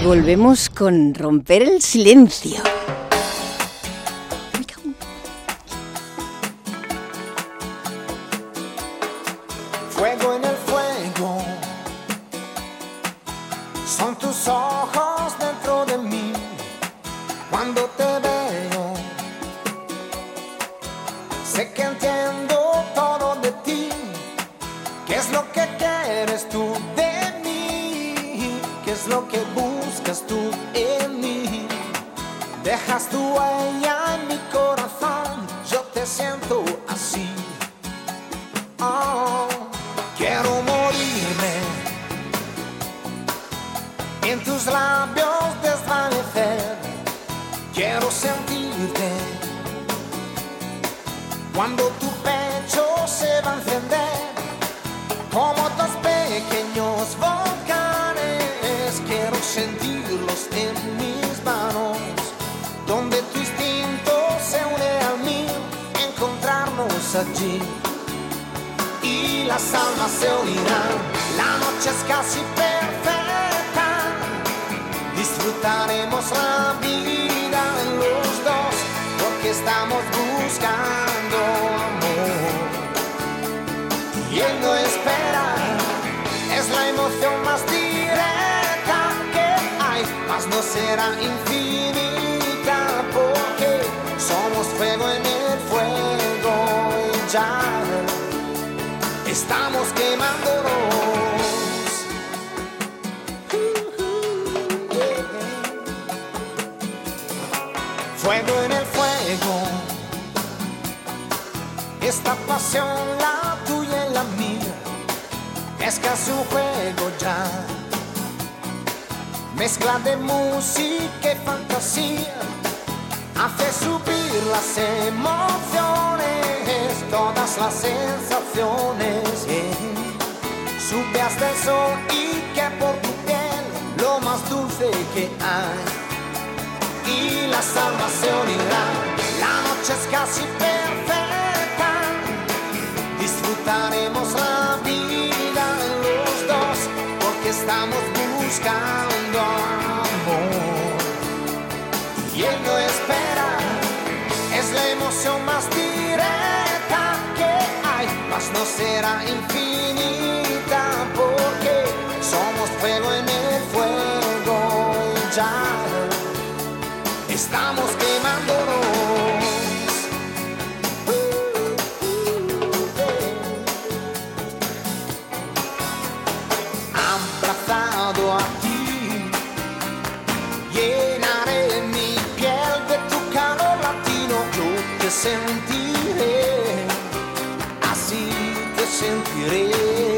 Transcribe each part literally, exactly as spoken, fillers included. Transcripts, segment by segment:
Y volvemos con Romper el Silencio. Fuego en el fuego, son tus ojos dentro de mí. Cuando te veo, sé que entiendo todo de ti. ¿Qué es lo que quieres tú de mí? ¿Qué es lo que buscas tú en mí? Dejas tu huella en mi corazón, yo te siento así. Oh, quiero morirme en tus labios, desvanecer. Quiero sentirte cuando tu pecho se va a encender como dos pequeños volcanes. Quiero sentirlos en mis manos, donde tu instinto se une al mío, encontrarnos allí y las almas se unirán. La noche es casi perfecta, disfrutaremos la vida en los dos, porque estamos buscando amor y él no espera. Es la emoción más directa que hay, mas no será infinita, porque somos fuego en el fuego y ya estamos quemándonos. Fuego en el fuego, esta pasión, la tuya y la mía, es casi un juego ya. Mezcla de música y fantasía, hace subir las emociones, todas las sensaciones, yeah. Sube hasta el sol y que por tu piel lo más dulce que hay, y las almas se unirán. La noche es casi perfecta, disfrutaremos la vida en los dos, porque estamos buscando amor y él no espera. Es la emoción más directa que hay, mas no será infinita, porque somos fuego en el fuego y ya estamos quemándonos. Abrazado a ti, llenaré mi piel de tu calor latino. Yo te sentiré, así te sentiré.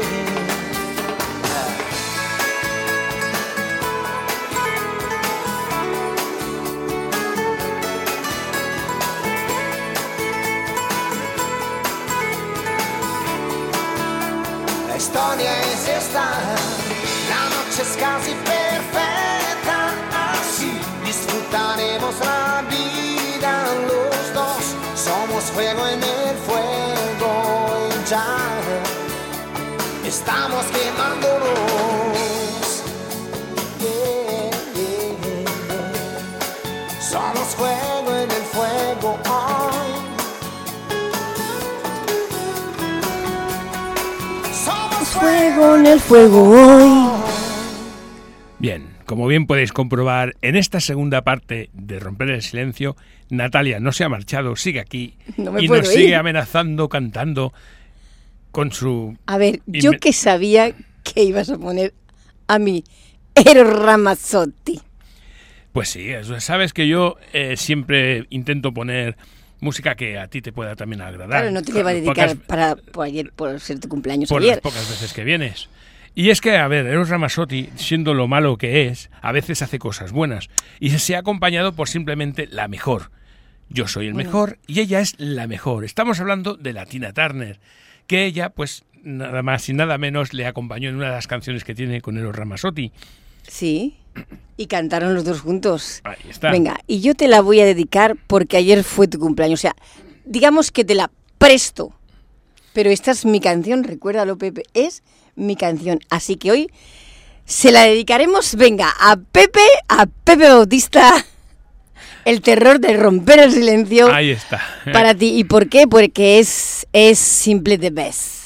La historia es esta, la noche es casi perfecta, así disfrutaremos la vida los dos. Somos fuego en el fuego y ya estamos quemándonos. Yeah, yeah, yeah. Somos fuego en el fuego hoy. Fuego en el fuego hoy. Bien, como bien podéis comprobar, en esta segunda parte de Romper el Silencio, Natalia no se ha marchado, sigue aquí no y nos ir. sigue amenazando, cantando con su... A ver, yo inme- que sabía que ibas a poner a mí Eros Ramazzotti. Pues sí, sabes que yo eh, siempre intento poner música que a ti te pueda también agradar. Claro, no te le iba a dedicar pocas, para por ayer por ser tu cumpleaños por ayer. Por las pocas veces que vienes. Y es que, a ver, Eros Ramazzotti, siendo lo malo que es, a veces hace cosas buenas. Y se ha acompañado por simplemente la mejor. Yo soy el bueno. mejor y ella es la mejor. Estamos hablando de la Tina Turner, que ella, pues, nada más y nada menos le acompañó en una de las canciones que tiene con Eros Ramazzotti. Sí, y cantaron los dos juntos. Ahí está. Venga, y yo te la voy a dedicar porque ayer fue tu cumpleaños. O sea, digamos que te la presto. Pero esta es mi canción, recuérdalo, Pepe, es mi canción. Así que hoy Se la dedicaremos, venga, a Pepe, a Pepe Bautista, el terror de romper el silencio. Ahí está. Para ti. ¿Y por qué? Porque es, es simple the best.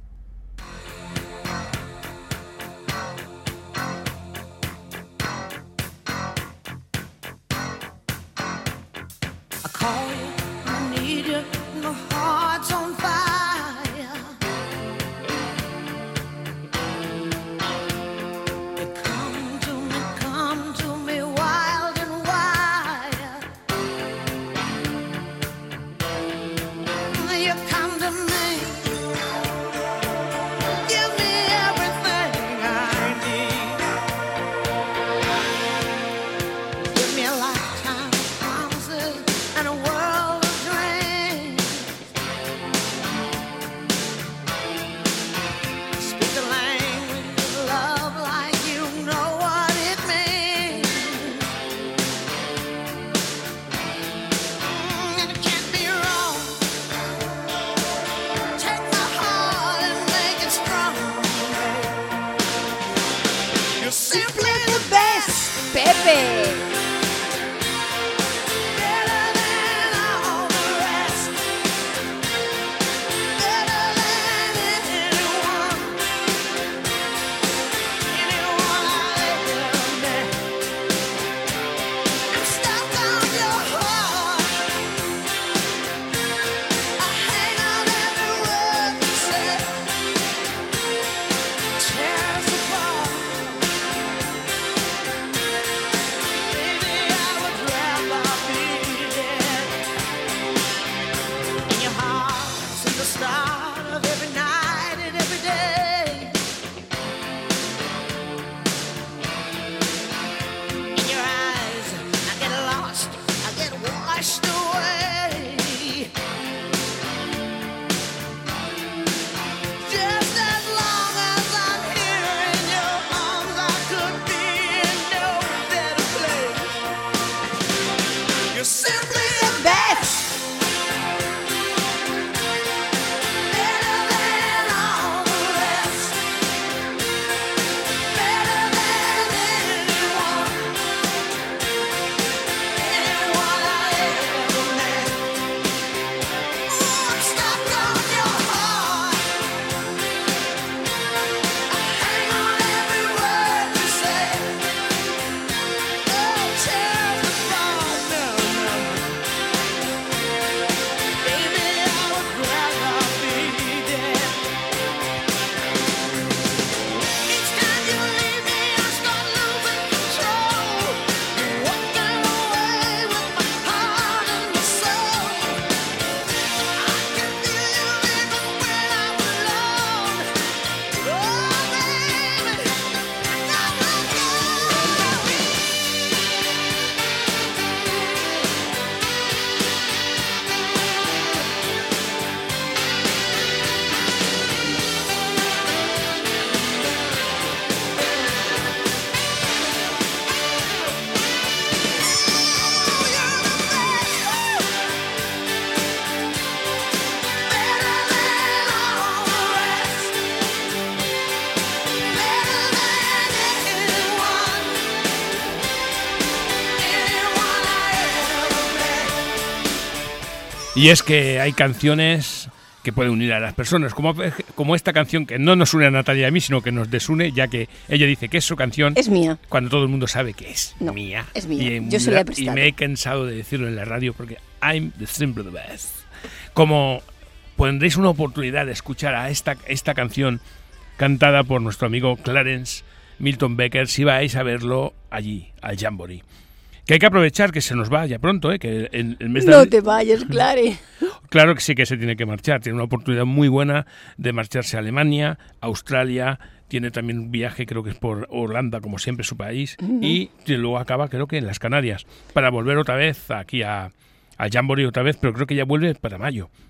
Y es que hay canciones que pueden unir a las personas, como, como esta canción que no nos une a Natalia y a mí, sino que nos desune, ya que ella dice que es su canción. Es mía. Cuando todo el mundo sabe que es no, mía. Es mía. Y, Yo se la he prestado. Y me he cansado de decirlo en la radio porque I'm the simple the best. Como pondréis una oportunidad de escuchar a esta, esta canción cantada por nuestro amigo Clarence Milton Becker, si vais a verlo allí, al Jamboree. Que hay que aprovechar que se nos vaya pronto, ¿eh? Que el, el mes de... No te vayas, Clare. Claro que sí que se tiene que marchar. Tiene una oportunidad muy buena de marcharse a Alemania, Australia. Tiene también un viaje, creo que es por Holanda, como siempre, su país. Uh-huh. Y luego acaba, creo que en las Canarias, para volver otra vez aquí a, a Jamboree otra vez, pero creo que ya vuelve para mayo.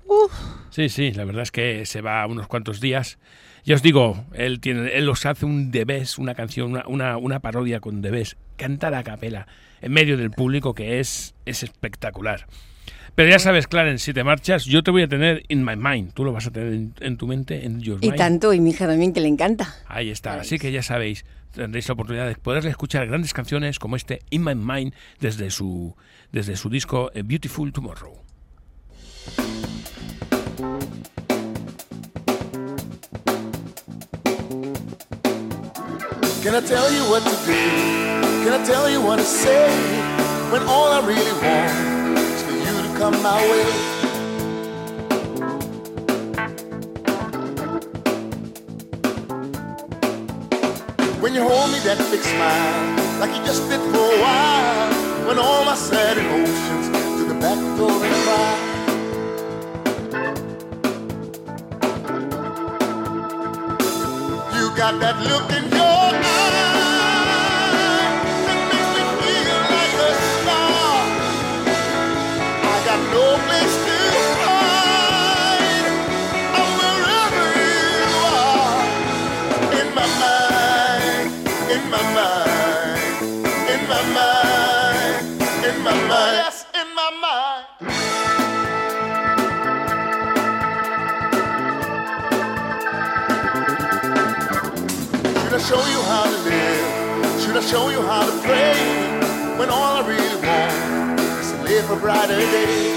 Uf. Sí, sí, la verdad es que se va unos cuantos días. Ya os digo, él tiene, él os hace un Debes, una canción, una, una, una parodia con Debes, cantar a capela en medio del público, que es, es espectacular. Pero ya sabes, Clarence, si te marchas, yo te voy a tener in my mind. Tú lo vas a tener en, en tu mente, en your Y mind. tanto, y mi hija también, que le encanta. Ahí está. Ahí Así es. que ya sabéis, tendréis la oportunidad de poder escuchar grandes canciones como este In My Mind desde su, desde su disco A Beautiful Tomorrow. Can I tell you what to do? Can I tell you what to say? When all I really want is for you to come my way. When you hold me that big smile, like you just did for a while. When all my sad emotions to the back door and cry. You got that look in your eye that makes me feel like a star. I got no place to hide. I'm wherever you are. In my mind, in my mind, in my mind, in my mind. Yes, in my mind. Should I show you how to live? Should I show you how to pray? When all I really want is to live a brighter day.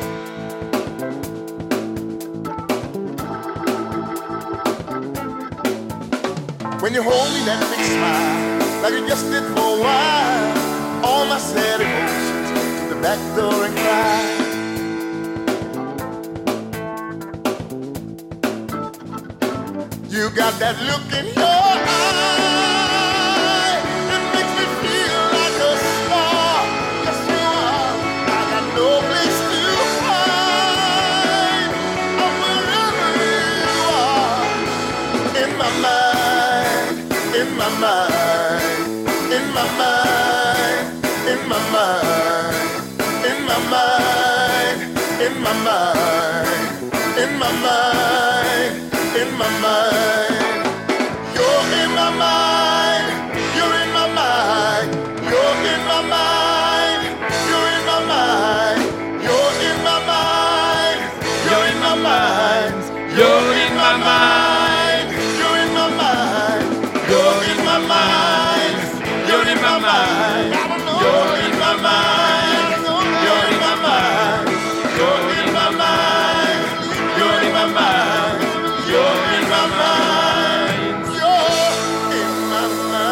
When you hold me that big smile, like you just did for a while. All my sad emotions to the back door and cry. You got that look in your eye that makes me feel like a star. Yes, you are. I got no place to hide. I'm wherever you are. In my mind, in my mind, in my mind, in my mind, in my mind, in my mind, in my mind. In my mind, you're in my mind, you're in my mind, you're in my mind, you're in my mind, you're in my mind, you're in my mind, you're in my mind, you're in my mind, you're in my mind, you're in my mind, you're in my mind, you're in my mind, you're in my mind, you're in my mind. You're in my mind, you're in my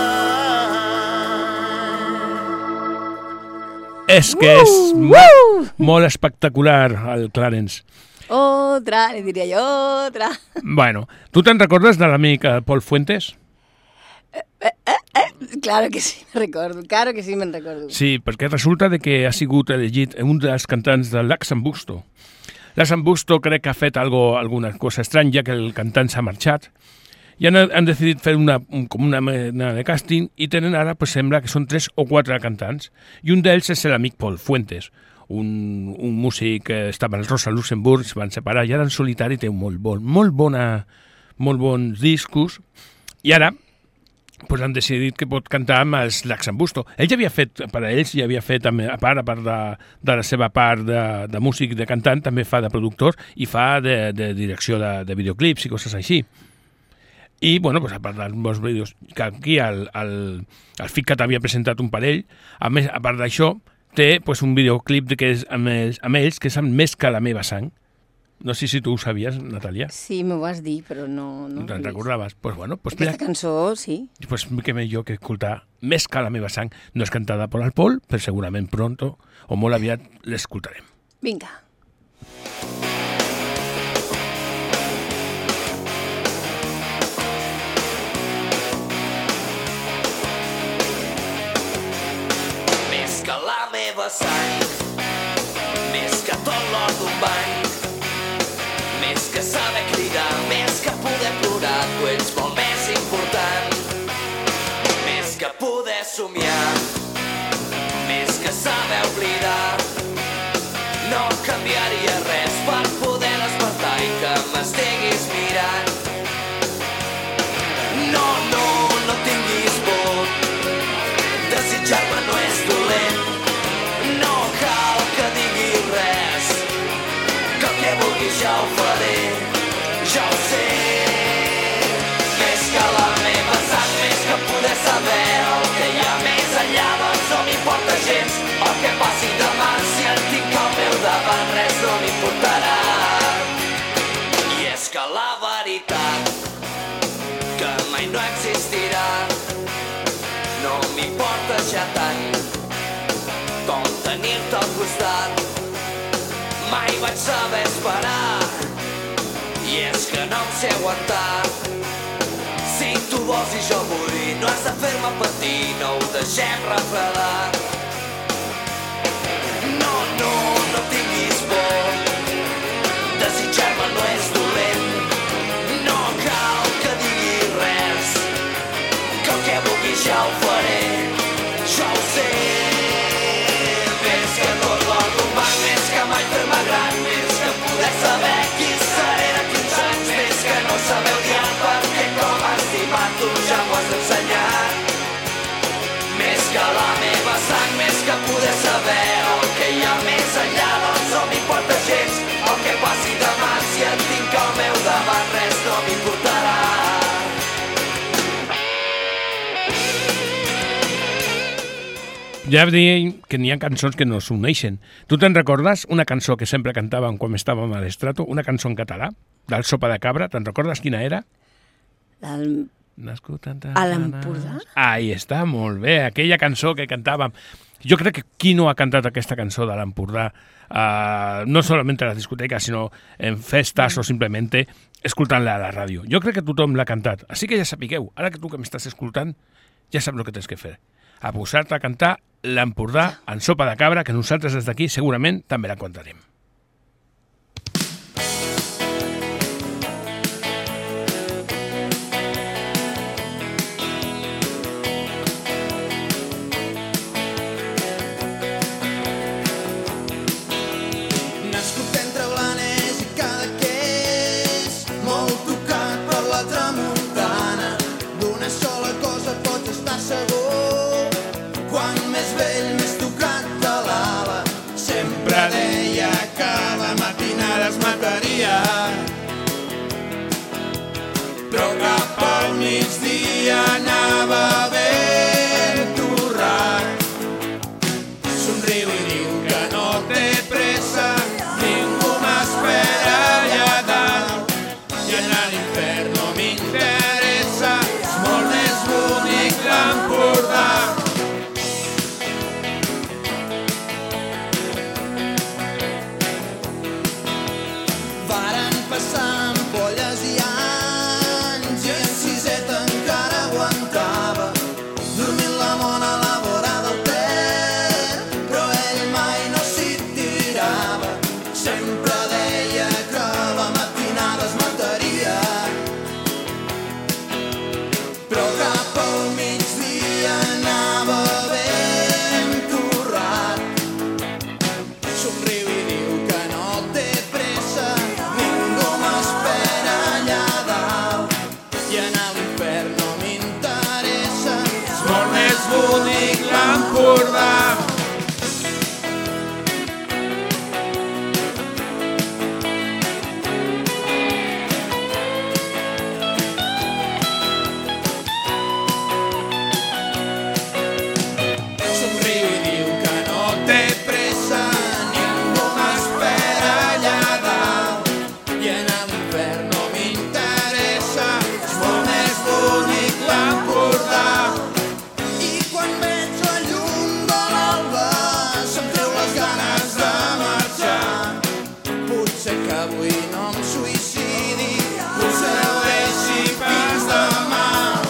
mind. És que és molt, molt espectacular el Clarence. Otra, le diría yo, otra. Bueno, tu te'n recordes de l'amic eh, Paul Fuentes? Claro que sí, me recordo, claro que sí, me'n recordo. Sí, perquè resulta de que ha sigut elegit un dels cantants de l'Axambusto. L'Axambusto crec que ha fet algo, alguna cosa estranya, ja que el cantant s'ha marxat, i han, han decidit fer una, un, com una mena de càsting, i tenen ara, pues, sembla que són tres o quatre cantants, i un d'ells és l'amic Paul Fuentes, un, un músic que estava al Rosa Luxemburg, es van separar, i ara en solitari té un molt, bon, molt, bona, molt bons discos, i ara pues han decidit que pot cantar amb els l'Axambusto. Ell ja havia fet, per a ells, ja havia fet, a part, a part de, de la seva part de, de músic i de cantant, també fa de productor i fa de, de direcció de, de videoclips i coses així. I, bueno, pues, a part dels meus vídeos, que aquí el, el, el FICAT havia presentat un parell, a, més, a part d'això, té pues, un videoclip que és amb ells, amb ells que és amb Més que la meva sang. No sé si tu ho sabies, Natàlia. Sí, m'ho vas dir, però no... No no te'n recordaves? Pues bueno, pues Aquesta mira, cançó, sí. pues què millor que escoltar Més que la meva sang. No és cantada per el Pol, però segurament pronto o molt aviat l'escoltarem. Vinga. Més que la meva sang, més que tot l'or d'un bany, més que saber cridar, més que poder plorar, tu ets molt més important. Més que poder somiar, més que saber oblidar, no canviaria res per poder tenir-te al costat. Mai vaig saber esperar, i és que no em sé aguantar. Si tu vols i jo vull, no has de fer-me patir, no ho deixem refredar. No, no, no tinguis por, desitjar-me no és dolent. No cal que diguis res, que el que vulguis ja ho faré. Jo ho sé, més que tot l'or d'un banc, més que mai fer-me gran, més que poder saber qui seré d'aquí uns anys, més que no saber odiar perquè com estimar tu ja m'ho has ensenyat. Més que la meva sang, més que poder saber el que hi ha més enllà, doncs no m'importa gens el que passi demà. Si et tinc al meu davant res no m'importarà. Ja dèiem que n'hi ha cançons que no s'uneixen. Tu te'n recordes una cançó que sempre cantàvem quan estàvem a l'estrato? Una cançó en català, del Sopa de Cabra. Te'n recordes quina era? Del... Nascut a A l'Empordà? Ahí està, molt bé. Aquella cançó que cantàvem. Jo crec que qui no ha cantat aquesta cançó de l'Empordà, uh, no solament a la discoteca, sinó en festes o simplemente escoltant-la a la ràdio. Jo crec que tothom l'ha cantat. Així que ja sapigueu, ara que tu que m'estàs escoltant, ja saps el que tens que fer. A posar-te a cantar l'Empordà en Sopa de Cabra, que nosaltres des d'aquí segurament també la cantarem. Nascut entre Blanes i Cadaqués, molt tocat per la tramuntana, d'una sola cosa pots estar segur, quan més vell més tocat de l'ala. Sempre deia que la matinada es mataria, però cap al migdia anava ben torrat. Somriu i diu que no té pressa, ningú m'espera allà dalt, i anar a l'infern no m'interessa, és molt més bonic l'Empordà. Varen passar ampolles i anys, i en siseta encara aguantava, dormint la mona a la vora del Ter, però ell mai no s'hi tirava. Sempre deia que la matinada es mataria, però cap al migdia anava ben torrat. Somriu i diu que no té pressa, ningú m'espera allà dalt, i anar a l'infern no m'interessa, és molt més bonic l'Empordà. Somriu i diu que no té pressa, ningú m'espera allà dalt, i anar a l'infern no m'interessa, és molt més bonic l'Empordà. I quan veig la llum de l'alba se'm treu les ganes de marxar. Potser que avui no em suïcidi, potser ho deixi fins demà.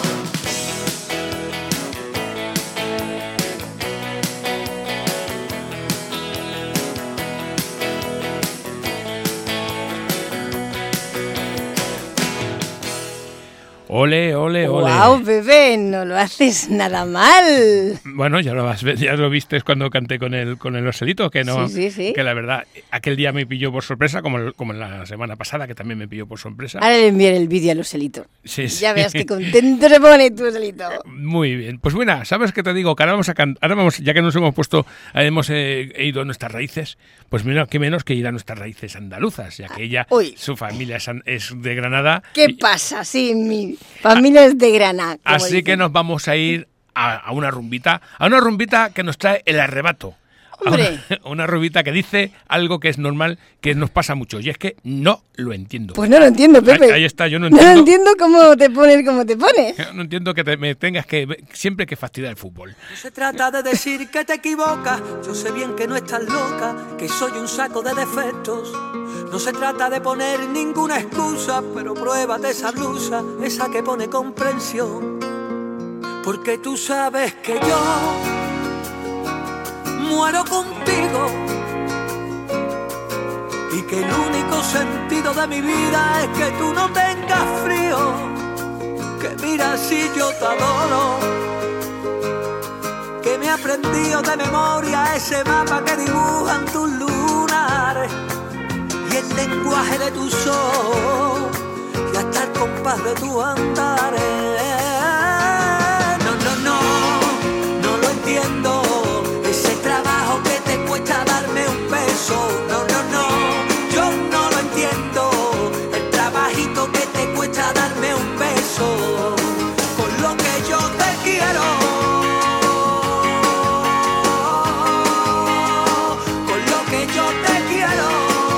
Ole, ole, ole. ¡Wow, bebé! No lo haces nada mal. Bueno, ya lo, vas, ya lo viste cuando canté con el, con el Oselito, que no, Sí, sí, sí. que la verdad, aquel día me pilló por sorpresa, como, el- como en la semana pasada, que también me pilló por sorpresa. Ahora le enviaré el vídeo al Oselito. Sí, sí. Ya veas qué contento se pone tu Oselito. Muy bien. Pues bueno, ¿sabes qué te digo? Que ahora vamos a cantar, ahora vamos, ya que nos hemos puesto, hemos eh, ido a nuestras raíces, pues mira, qué menos que ir a nuestras raíces andaluzas, ya que ella, Uy. su familia es, an- es de Granada. ¿Qué y- pasa? Sí, mi familia es de Granada. Así que nos vamos a ir a, a una rumbita, a una rumbita que nos trae el arrebato. Hombre. Una, una rubita que dice algo que es normal, que nos pasa mucho, y es que no lo entiendo. Pues no lo entiendo, Pepe. Ahí, ahí está, yo no No entiendo. lo entiendo cómo te pones como te pones. No entiendo que te- me tengas que siempre que fastidiar el fútbol. No se trata de decir que te equivocas, yo sé bien que no estás loca, que soy un saco de defectos. No se trata de poner ninguna excusa, pero pruébate esa blusa, esa que pone comprensión. Porque tú sabes que yo muero contigo y que el único sentido de mi vida es que tú no tengas frío. Que mira si yo te adoro, que me he aprendido de memoria ese mapa que dibujan tus lunares y el lenguaje de tus ojos y hasta el compás de tus andares. No, no, no, no lo entiendo, ese trabajo que te cuesta darme un beso. No, no, no, yo no lo entiendo, el trabajito que te cuesta darme un beso. Con lo que yo te quiero, con lo que yo te quiero.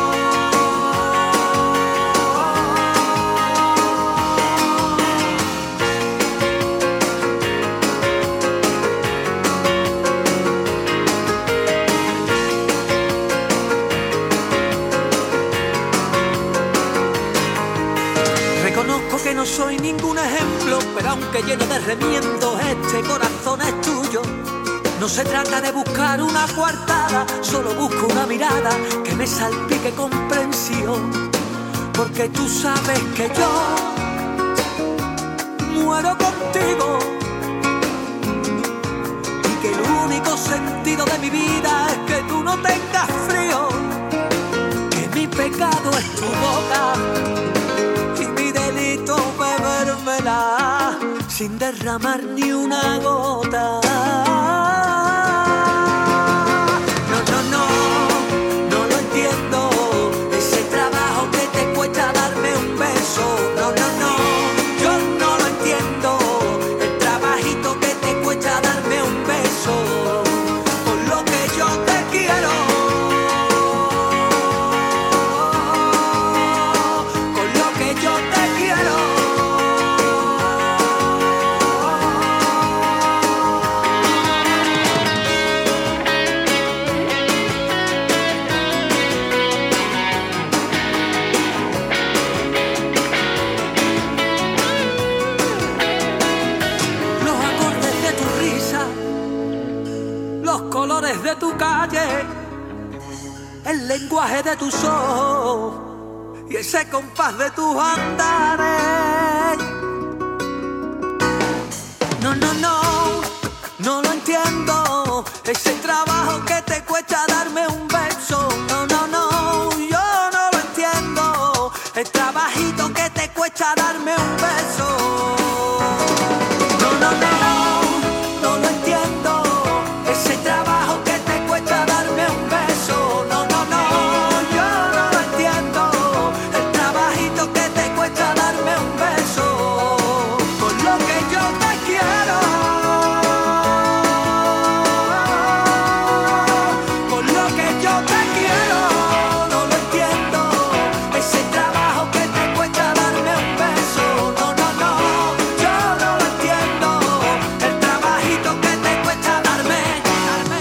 Reconozco que no soy ningún ejemplo, pero aunque lleno de remiendos, este corazón es tuyo. No se trata de buscar una coartada, solo busco una mirada que me salpique comprensión. Porque tú sabes que yo muero contigo y que el único sentido de mi vida es que tú no tengas frío. Que mi pecado es tu boca y mi delito bebérmela sin derramar ni una gota. No, no, no, no lo entiendo, ese trabajo que te cuesta darme un beso. No, no, no, yo no lo entiendo, el trabajito que te cuesta darme un beso. Con lo que yo te quiero, con lo que yo te quiero. Los acordes de tu risa, los colores de tu calle, el lenguaje de tus ojos y ese compás de tus andares. No, no, no, no lo entiendo, ese trabajo que te cuesta darme un beso. No, no, no, yo no lo entiendo, el trabajito que te cuesta darme un beso. No, no, no, no lo entiendo, ese trabajo que te cuesta darme un beso. No, no, no, yo no lo entiendo, el trabajito que te cuesta darme un beso. Con lo que yo te quiero, con lo que yo te quiero. No lo entiendo, ese trabajo que te cuesta darme un beso. No, no, no, yo no lo entiendo, el trabajito que te cuesta darme, darme.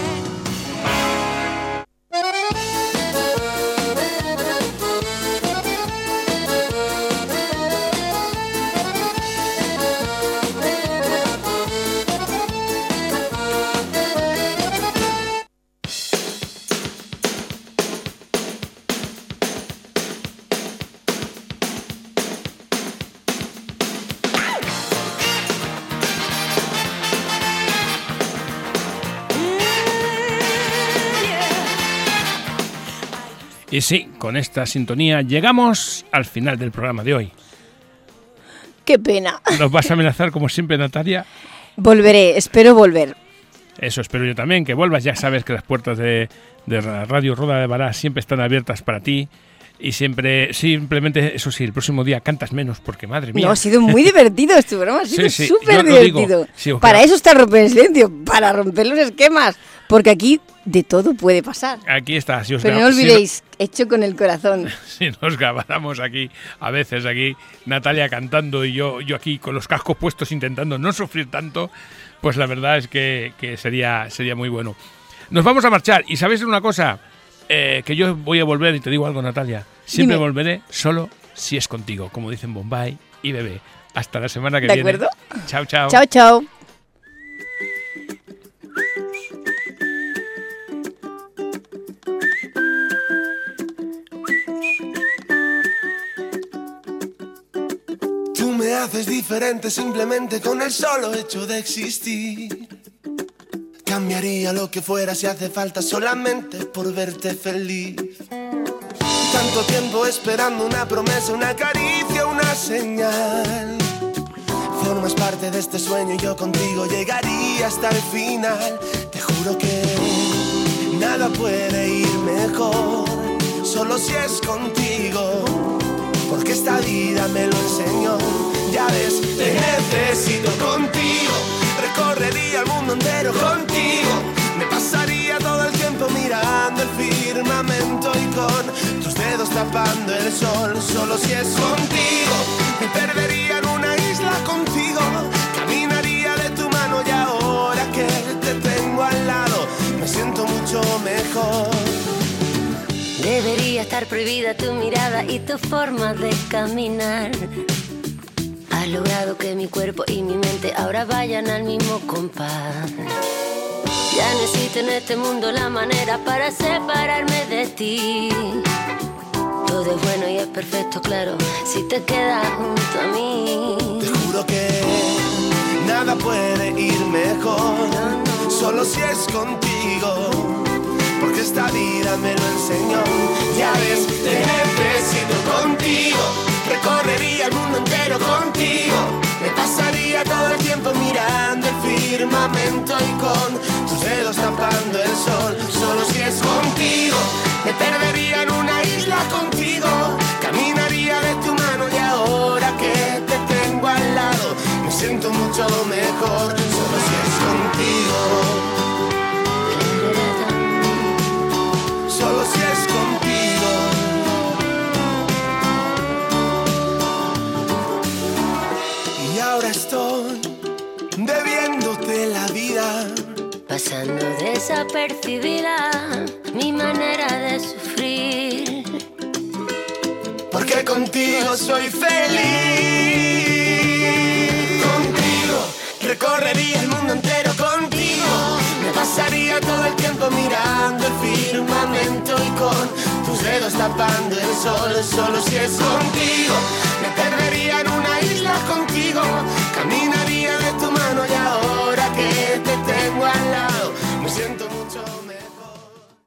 Y sí, con esta sintonía llegamos al final del programa de hoy. Qué pena. ¿Nos vas a amenazar como siempre, Natalia? Volveré, espero volver. Eso espero yo también, que vuelvas. Ya sabes que las puertas de, de Radio Roda de Bará siempre están abiertas para ti. Y siempre, simplemente, eso sí, el próximo día cantas menos, porque madre mía. No, ha sido muy divertido este programa, ha sido Sí, sí, súper yo lo digo, divertido. sí, os Para queda- eso está Romper el Silencio, para romper los esquemas, porque aquí de todo puede pasar. Aquí está. Si os Pero gra- no si olvidéis, hecho con el corazón. Si nos grabáramos aquí, a veces aquí, Natalia cantando y yo, yo aquí con los cascos puestos intentando no sufrir tanto, pues la verdad es que, que sería, sería muy bueno. Nos vamos a marchar y ¿sabéis una cosa? Eh, que yo voy a volver y te digo algo, Natalia. Siempre Dime. volveré solo si es contigo, como dicen Bombay y Bebé. Hasta la semana que ¿De viene. acuerdo? Chao, chao. Chao, chao. Tú me haces diferente simplemente con el solo hecho de existir. Cambiaría lo que fuera si hace falta solamente por verte feliz. Tanto tiempo esperando una promesa, una caricia, una señal. Formas parte de este sueño y yo contigo llegaría hasta el final. Te juro que nada puede ir mejor, solo si es contigo, porque esta vida me lo enseñó. Ya ves, te necesito contigo. Recorrería el mundo entero contigo. Me pasaría todo el tiempo mirando el firmamento y con tus dedos tapando el sol. Solo si es contigo. Me perdería en una isla contigo. Caminaría de tu mano y ahora que te tengo al lado me siento mucho mejor. Debería estar prohibida tu mirada y tu forma de caminar. Has logrado que mi cuerpo y mi mente ahora vayan al mismo compás. Ya no existe en este mundo la manera para separarme de ti. Todo es bueno y es perfecto, claro, si te quedas junto a mí. Te juro que nada puede ir mejor, solo si es contigo, porque esta vida me lo enseñó. Ya ves, te necesito contigo. Recorrería el mundo entero contigo. Me pasaría todo el tiempo mirando el firmamento y con tus dedos tapando el sol. Solo si es contigo. Me perdería en una isla contigo. Caminaría de tu mano y ahora que te tengo al lado me siento mucho mejor. Solo si es contigo. Solo si es contigo. Y ahora estoy debiéndote la vida, Pasando desapercibida mi manera de sufrir. porque contigo soy feliz. Contigo recorrería el mundo entero contigo. Me pasaría todo el tiempo mirando el firmamento y con tus dedos tapando el sol. Solo si es contigo. Me